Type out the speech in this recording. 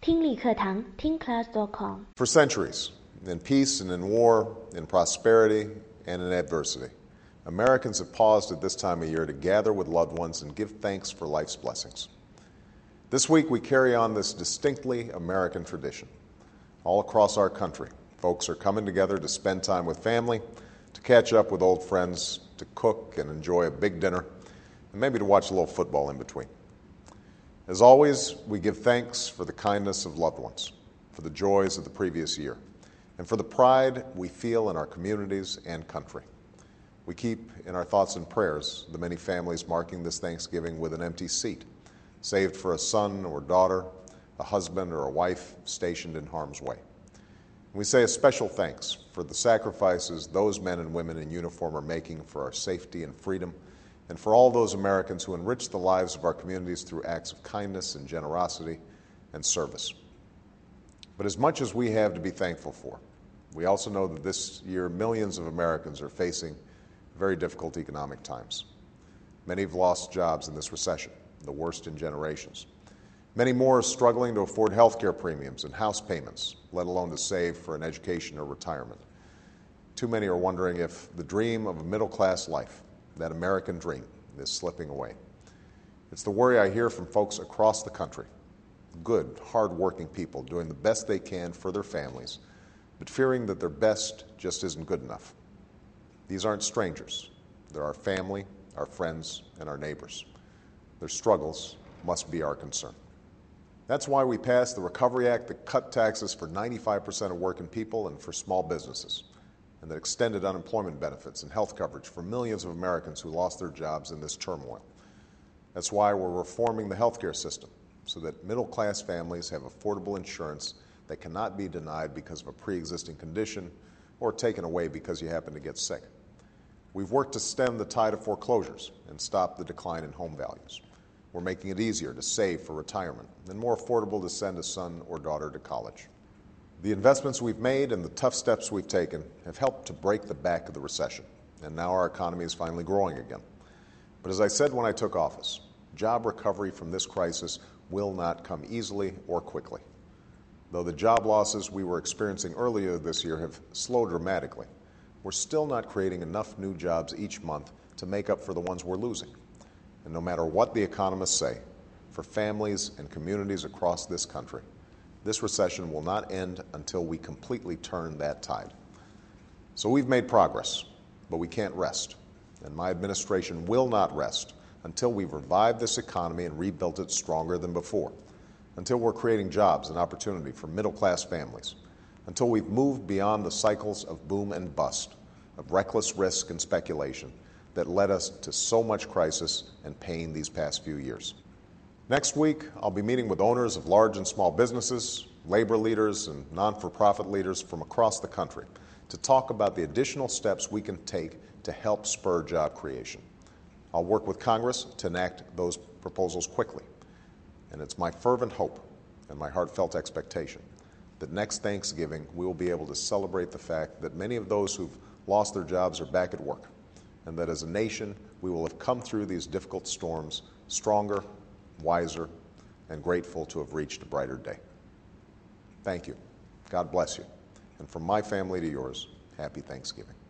听力课堂听class.com。 For centuries, in peace and in war, in prosperity and in adversity, Americans have paused at this time of year to gather with loved ones and give thanks for life's blessings. This week, we carry on this distinctly American tradition. All across our country, folks are coming together to spend time with family, to catch up with old friends, to cook and enjoy a big dinner, and maybe to watch a little football in between. As always, we give thanks for the kindness of loved ones, for the joys of the previous year, and for the pride we feel in our communities and country. We keep in our thoughts and prayers the many families marking this Thanksgiving with an empty seat, saved for a son or daughter, a husband or a wife stationed in harm's way. And we say a special thanks for the sacrifices those men and women in uniform are making for our safety and freedom, and for all those Americans who enrich the lives of our communities through acts of kindness and generosity and service. But as much as we have to be thankful for, we also know that this year millions of Americans are facing very difficult economic times. Many have lost jobs in this recession, the worst in generations. Many more are struggling to afford health care premiums and house payments, let alone to save for an education or retirement. Too many are wondering if the dream of a middle-class life, that American dream, is slipping away. It's the worry I hear from folks across the country. Good, hard-working people doing the best they can for their families, but fearing that their best just isn't good enough. These aren't strangers. They're our family, our friends, and our neighbors. Their struggles must be our concern. That's why we passed the Recovery Act that cut taxes for 95% of working people and for small businesses, and that extended unemployment benefits and health coverage for millions of Americans who lost their jobs in this turmoil. That's why we're reforming the healthcare system so that middle-class families have affordable insurance that cannot be denied because of a pre-existing condition or taken away because you happen to get sick. We've worked to stem the tide of foreclosures and stop the decline in home values. We're making it easier to save for retirement and more affordable to send a son or daughter to college. The investments we've made and the tough steps we've taken have helped to break the back of the recession, and now our economy is finally growing again. But as I said when I took office, job recovery from this crisis will not come easily or quickly. Though the job losses we were experiencing earlier this year have slowed dramatically, we're still not creating enough new jobs each month to make up for the ones we're losing. And no matter what the economists say, for families and communities across this country, this recession will not end until we completely turn that tide. So we've made progress, but we can't rest. And my administration will not rest until we've revived this economy and rebuilt it stronger than before, until we're creating jobs and opportunity for middle-class families, until we've moved beyond the cycles of boom and bust, of reckless risk and speculation that led us to so much crisis and pain these past few years. Next week, I'll be meeting with owners of large and small businesses, labor leaders, and non-for-profit leaders from across the country to talk about the additional steps we can take to help spur job creation. I'll work with Congress to enact those proposals quickly. And it's my fervent hope and my heartfelt expectation that next Thanksgiving we will be able to celebrate the fact that many of those who've lost their jobs are back at work, and that as a nation we will have come through these difficult storms stronger, wiser, and grateful to have reached a brighter day. Thank you. God bless you. And from my family to yours, happy Thanksgiving.